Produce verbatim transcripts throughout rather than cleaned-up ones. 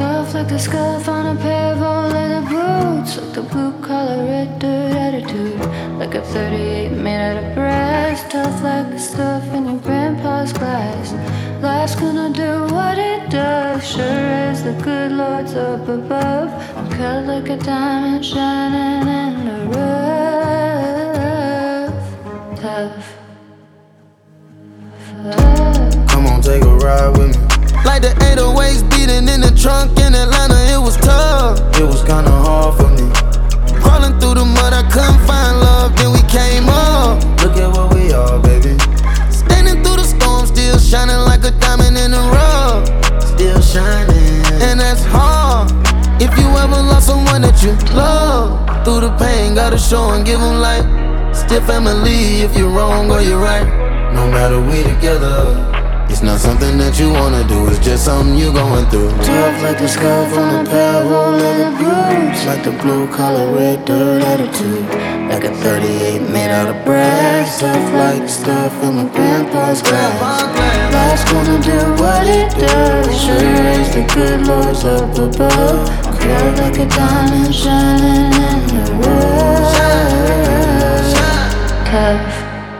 Tough like the scuff on a pair of old leather boots, like the blue collar red dirt attitude, like a thirty-eight made out of brass. Tough like the stuff in your grandpa's glass. Life's gonna do what it does, sure as the good Lord's up above. I'm cut like a diamond shining in the rough. Tough. Come on, take a ride with me. Like the eight oh eights beating in the trunk in Atlanta, it was tough. It was kinda hard for me. Crawling through the mud, I couldn't find love, then we came up. Look at what we are, baby. Standing through the storm, still shining like a diamond in the rough. Still shining. And that's hard. If you ever lost someone that you love, through the pain, gotta show and give them light. Still family if you're wrong or you're right. No matter we together, it's not something that you wanna do, it's just something you going through. tough like the scuff on a pair of old leather boots, like the blue collar red dirt attitude, like a thirty-eight made out of brass. Tough like stuff in my grandpa's glass. Life's gonna do what it does, sure as the good Lord's up above. Curved like a diamond shining in the rough. Tough.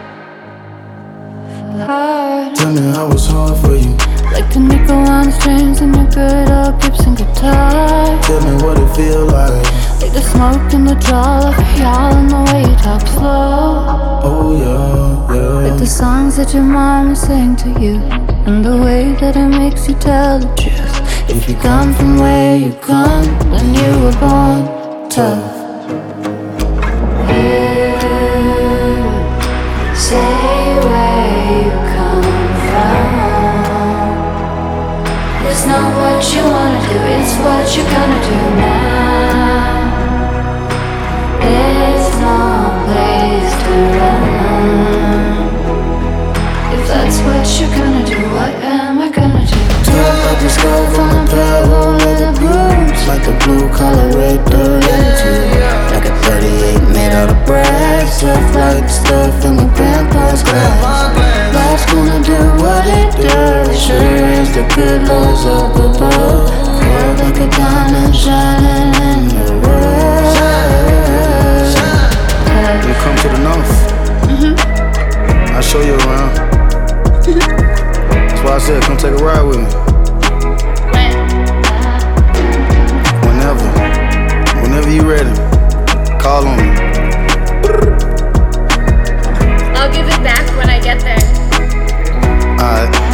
Hard. Tell me how it's hard for you. Like the nickel on the strings in your good old Gibson guitar. Tell me what it feel like. Like the smoke in the draw of y'all and the way you talk slow. Oh yeah, yeah. Like the songs that your mama sang to you, and the way that it makes you tell the truth. If you come from where you come, then you were born tough. You say where you come from. It's not what you wanna do, it's what you're gonna do now. There's no place to run. If that's what you're gonna do, what am I gonna do? Tough like the scuff on a pair of old leather boots, like the blue collar red dirt attitude, like a thirty-eight made out of brass. Tough like stuff in my grandpa's glass. Life's gonna do what it does, sure as the good Lord's up above. Curved like a diamond shining in the rough. You come to the north, Mm-hmm. I'll show you around. That's why I said come take a ride with me. Whenever, whenever you ready, call on me. I'll give it back when I get there. Alright.